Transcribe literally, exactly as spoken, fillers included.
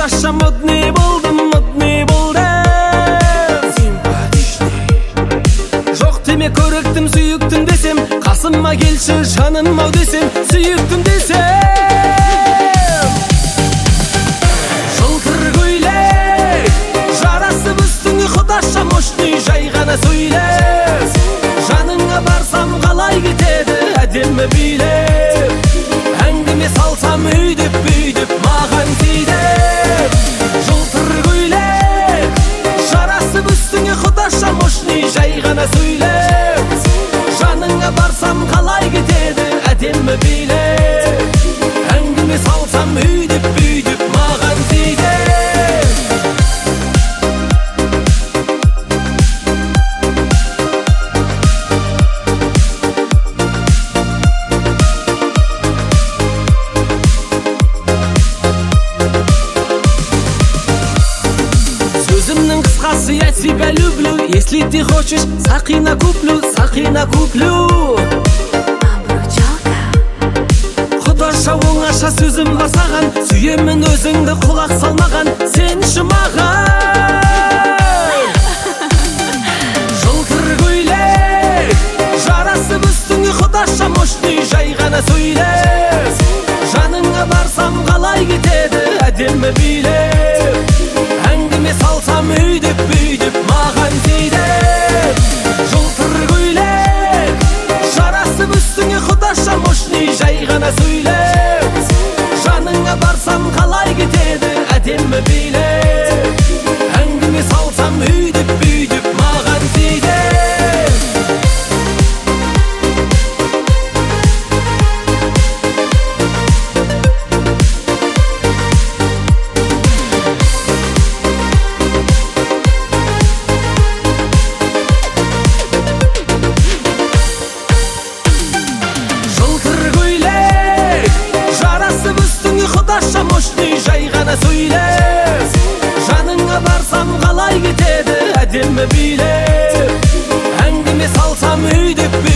Кудашша модный болдым, модный болдым. Симпатичный. Жоқ деме көріктім, сүйіктім десем, қасыма келші жаным ау десем, сүйіктім десем. Жылтыр көйлек жарасып үстіңе, құдашша мощный, жай ғана сөйлес. Жаныңа барсам қалай кетеді әдемі билеп. Әңгіме салсам өйдіп бүйдіп маған тиді. Жылтыр көйлек жарасып үстіңе, құдашша мощный, жай ғана сөйлес. Жаныңа барсам қалай кетеді әдемі билеп. Әңгіме салсам өйдіп бүйдіп маған тиді. Я тебя люблю, если ты хочешь, сақина куплю, сақина куплю. Құдаша оңаша сөзім бар саған, сүйемін өзіңді құлақ салмаған, сенші маған. Жылтыр көйлек жарасып үстіңе, құдаша мощный, жай ғана сөйлес. Жаныңа барсам қалай кетеді әдемі билеп. Әңгіме салсам өйдіп бүйдіп маған тиді. Жылтыр көйлек жарасып үстіңе, құдаша мощный, жай ғана сөйлес. Жаныңа барсам қалай кетеді әдемі билеп. Әңгіме салсам өйдіп бүйдіп маған тиді. Құдаша мощный, жай ғана сөйлес. Жаныңа барсам қалай кетеді әдемі билеп. Әңгіме салсам өйдіп